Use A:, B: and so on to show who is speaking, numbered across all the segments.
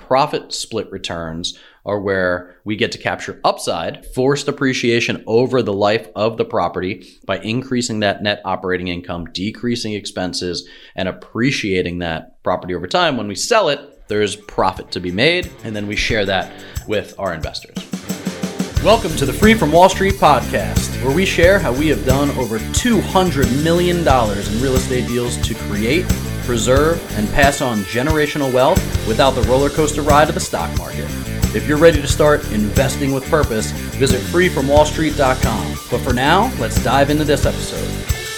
A: profit split returns are where we get to capture upside, forced appreciation over the life of the property by increasing that net operating income, decreasing expenses, and appreciating that property over time. When we sell it, there's profit to be made, and then we share that with our investors. Welcome to the Free from Wall Street podcast, where we share how we have done over $200 million in real estate deals to create, preserve, and pass on generational wealth without the roller coaster ride of the stock market. If you're ready to start investing with purpose, visit freefromwallstreet.com. But for now, let's dive into this episode.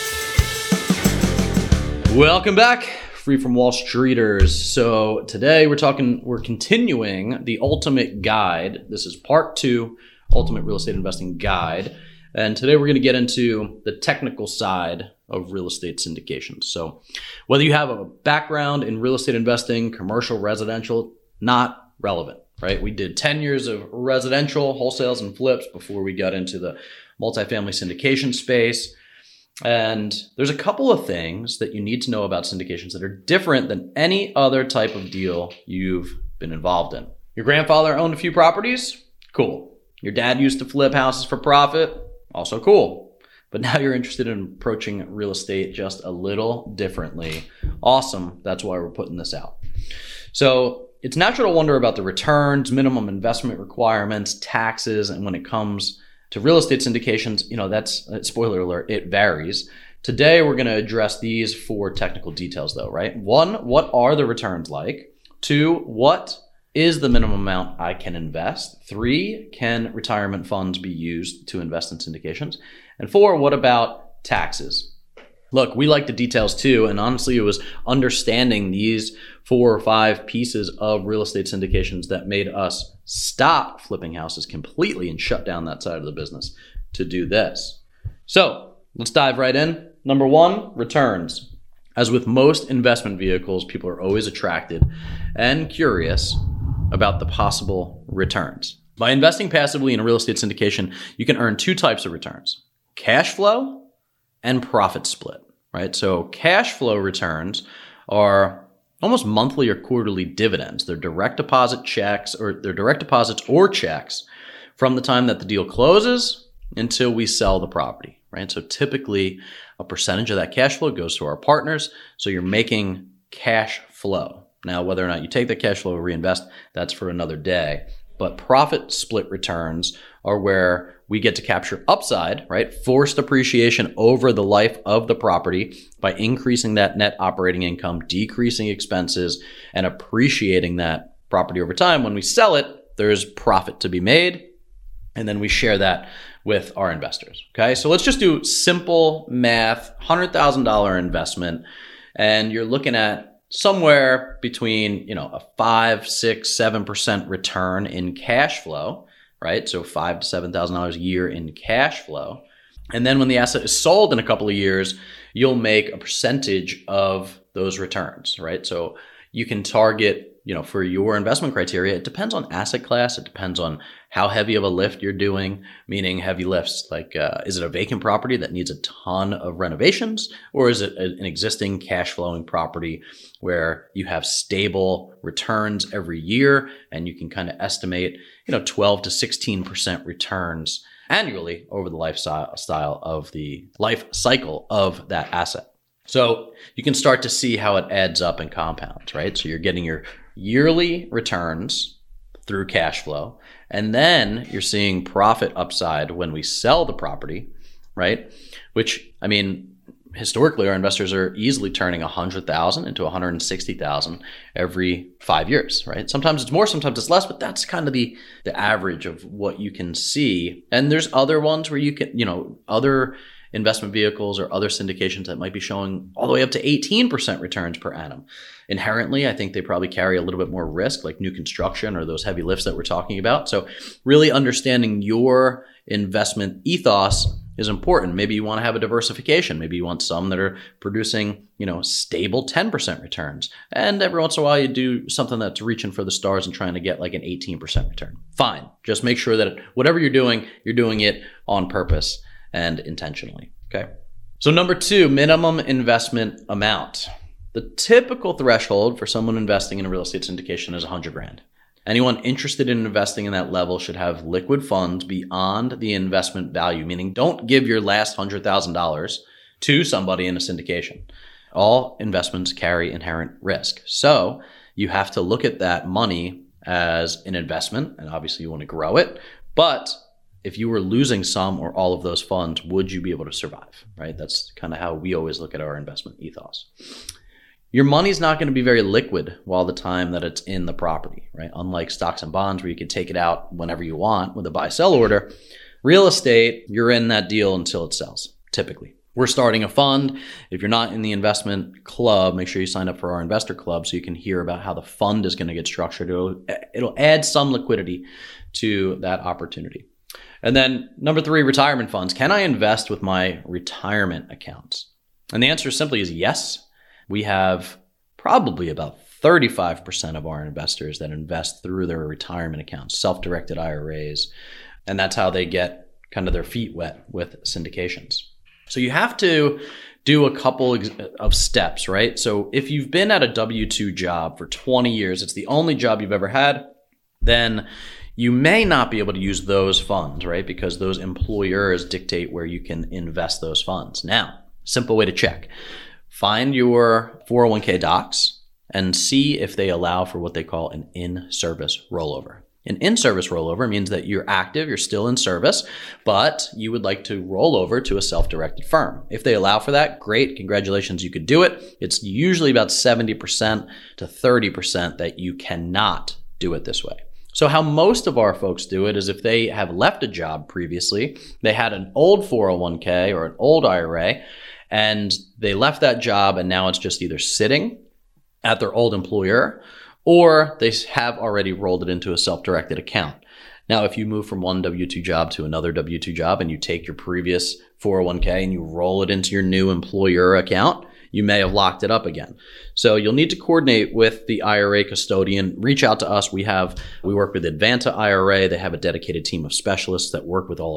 A: Welcome back, Free from Wall Streeters. So today we're continuing the Ultimate Guide. This is part 2, Ultimate Real Estate Investing Guide. And today we're going to get into the technical side of real estate syndications. So whether you have a background in real estate investing, commercial, residential, not relevant, right? We did 10 years of residential wholesales and flips before we got into the multifamily syndication space. And there's a couple of things that you need to know about syndications that are different than any other type of deal you've been involved in. Your grandfather owned a few properties? Cool. Your dad used to flip houses for profit? Also cool. But now you're interested in approaching real estate just a little differently. Awesome. That's why we're putting this out. So it's natural to wonder about the returns, minimum investment requirements, taxes, and when it comes to real estate syndications, that's, spoiler alert, it varies. Today, we're going to address these 4 technical details though, right? 1, what are the returns like? 2, what is the minimum amount I can invest? 3, can retirement funds be used to invest in syndications? And 4, what about taxes? Look, we like the details too, and honestly, it was understanding these 4 or 5 pieces of real estate syndications that made us stop flipping houses completely and shut down that side of the business to do this. So let's dive right in. Number 1, returns. As with most investment vehicles, people are always attracted and curious about the possible returns. By investing passively in a real estate syndication, you can earn 2 types of returns: cash flow and profit split, right? So cash flow returns are almost monthly or quarterly dividends. They're direct deposits or checks from the time that the deal closes until we sell the property, right? So typically a percentage of that cash flow goes to our partners. So you're making cash flow. Now, whether or not you take that cash flow or reinvest, that's for another day. But profit split returns are where we get to capture upside, right? Forced appreciation over the life of the property by increasing that net operating income, decreasing expenses, and appreciating that property over time. When we sell it, there's profit to be made, and then we share that with our investors, okay? So let's just do simple math, $100,000 investment, and you're looking at somewhere between, a 5, 6, 7% return in cash flow, right? So $5,000 to $7,000 a year in cash flow. And then when the asset is sold in a couple of years, you'll make a percentage of those returns, right? So you can target, for your investment criteria, it depends on asset class. It depends on how heavy of a lift you're doing, meaning heavy lifts. Like, is it a vacant property that needs a ton of renovations? Or is it an existing cash flowing property where you have stable returns every year and you can kind of estimate, 12 to 16% returns annually over the life cycle of that asset. So you can start to see how it adds up and compounds, right? So you're getting your yearly returns through cash flow, and then you're seeing profit upside when we sell the property, right? Which, historically, our investors are easily turning $100,000 into $160,000 every 5 years, right? Sometimes it's more, sometimes it's less, but that's kind of the average of what you can see. And there's other ones where you can, other investment vehicles or other syndications that might be showing all the way up to 18% returns per annum. Inherently, I think they probably carry a little bit more risk, like new construction or those heavy lifts that we're talking about. So really understanding your investment ethos is important. Maybe you want to have a diversification. Maybe you want some that are producing, stable 10% returns. And every once in a while you do something that's reaching for the stars and trying to get like an 18% return. Fine. Just make sure that whatever you're doing it on purpose and intentionally. Okay. So number 2, minimum investment amount. The typical threshold for someone investing in a real estate syndication is $100,000. Anyone interested in investing in that level should have liquid funds beyond the investment value, meaning don't give your last $100,000 to somebody in a syndication. All investments carry inherent risk. So you have to look at that money as an investment, and obviously you want to grow it. But if you were losing some or all of those funds, would you be able to survive, right? That's kind of how we always look at our investment ethos. Your money's not going to be very liquid while the time that it's in the property, right? Unlike stocks and bonds where you can take it out whenever you want with a buy-sell order, real estate, you're in that deal until it sells, typically. We're starting a fund. If you're not in the investment club, make sure you sign up for our investor club so you can hear about how the fund is going to get structured. It'll add some liquidity to that opportunity. And then number 3, retirement funds. Can I invest with my retirement accounts? And the answer simply is yes. We have probably about 35% of our investors that invest through their retirement accounts, self-directed IRAs. And that's how they get kind of their feet wet with syndications. So you have to do a couple of steps, right? So if you've been at a W-2 job for 20 years, it's the only job you've ever had, then you may not be able to use those funds, right? Because those employers dictate where you can invest those funds. Now, simple way to check. Find your 401k docs and see if they allow for what they call an in-service rollover. An in-service rollover means that you're active, you're still in service, but you would like to roll over to a self-directed firm. If they allow for that, great, congratulations, you could do it. It's usually about 70% to 30% that you cannot do it this way. So how most of our folks do it is if they have left a job previously, they had an old 401k or an old IRA, and they left that job and now it's just either sitting at their old employer or they have already rolled it into a self-directed account. Now, if you move from one W-2 job to another W-2 job and you take your previous 401k and you roll it into your new employer account, you may have locked it up again. So you'll need to coordinate with the IRA custodian. Reach out to us. We work with Advanta IRA. They have a dedicated team of specialists that work with all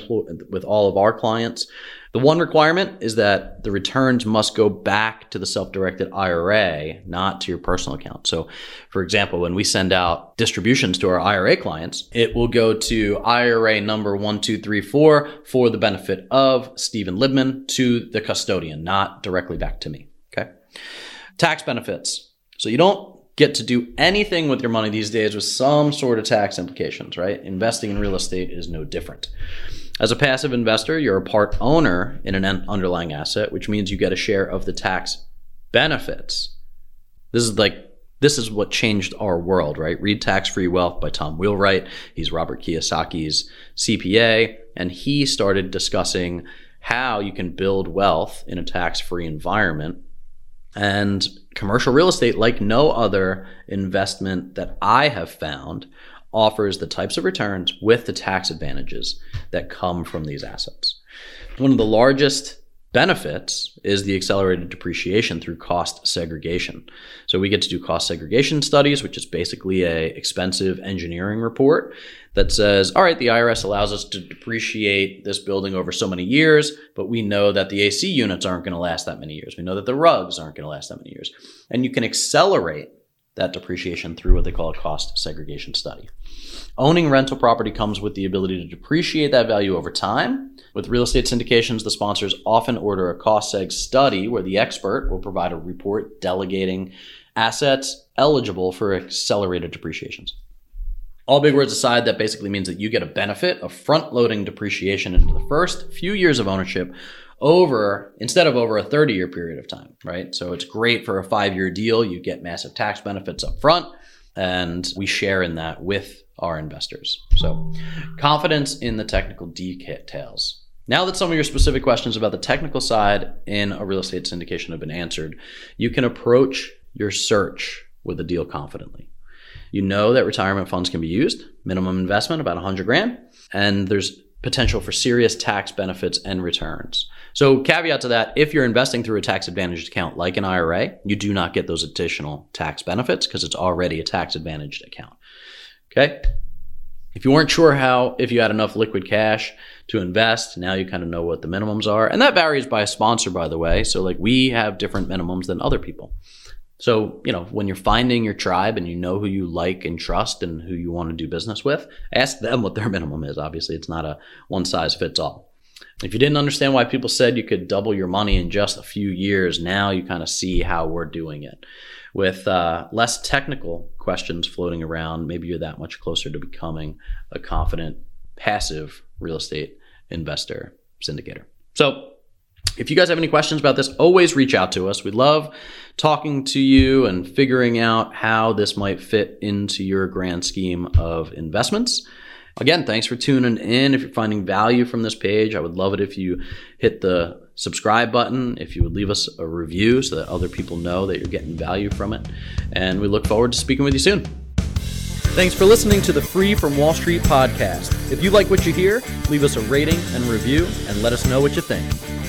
A: of our clients. The one requirement is that the returns must go back to the self-directed IRA, not to your personal account. So, for example, when we send out distributions to our IRA clients, it will go to IRA number 1234 for the benefit of Stephen Libman to the custodian, not directly back to me. Okay. Tax benefits. So you don't get to do anything with your money these days with some sort of tax implications, right? Investing in real estate is no different. As a passive investor, you're a part owner in an underlying asset, which means you get a share of the tax benefits. This is what changed our world, right? Read Tax-Free Wealth by Tom Wheelwright. He's Robert Kiyosaki's CPA, and he started discussing how you can build wealth in a tax-free environment. And commercial real estate, like no other investment that I have found, offers the types of returns with the tax advantages that come from these assets. One of the largest benefits is the accelerated depreciation through cost segregation. So we get to do cost segregation studies, which is basically an expensive engineering report that says, all right, the IRS allows us to depreciate this building over so many years, but we know that the AC units aren't going to last that many years. We know that the rugs aren't going to last that many years. And you can accelerate that depreciation through what they call a cost segregation study. Owning rental property comes with the ability to depreciate that value over time. With real estate syndications, the sponsors often order a cost seg study where the expert will provide a report delegating assets eligible for accelerated depreciations. All big words aside, that basically means that you get a benefit of front-loading depreciation into the first few years of ownership instead of over a 30-year period of time, right? So it's great for a 5-year deal. You get massive tax benefits up front, and we share in that with our investors. So confidence in the technical details. Now that some of your specific questions about the technical side in a real estate syndication have been answered, you can approach your search with a deal confidently. You know that retirement funds can be used, minimum investment about $100,000, and there's potential for serious tax benefits and returns. So caveat to that, if you're investing through a tax advantaged account like an IRA, you do not get those additional tax benefits because it's already a tax advantaged account. Okay. If you weren't sure if you had enough liquid cash to invest, now you kind of know what the minimums are. And that varies by sponsor, by the way. So like we have different minimums than other people. So, when you're finding your tribe and you know who you like and trust and who you want to do business with, ask them what their minimum is. Obviously, it's not a one size fits all. If you didn't understand why people said you could double your money in just a few years, now you kind of see how we're doing it. With less technical questions floating around, maybe you're that much closer to becoming a confident, passive real estate investor syndicator. So if you guys have any questions about this, always reach out to us. We love talking to you and figuring out how this might fit into your grand scheme of investments. Again, thanks for tuning in. If you're finding value from this page, I would love it if you hit the subscribe button, if you would leave us a review so that other people know that you're getting value from it. And we look forward to speaking with you soon. Thanks for listening to the Free from Wall Street podcast. If you like what you hear, leave us a rating and review and let us know what you think.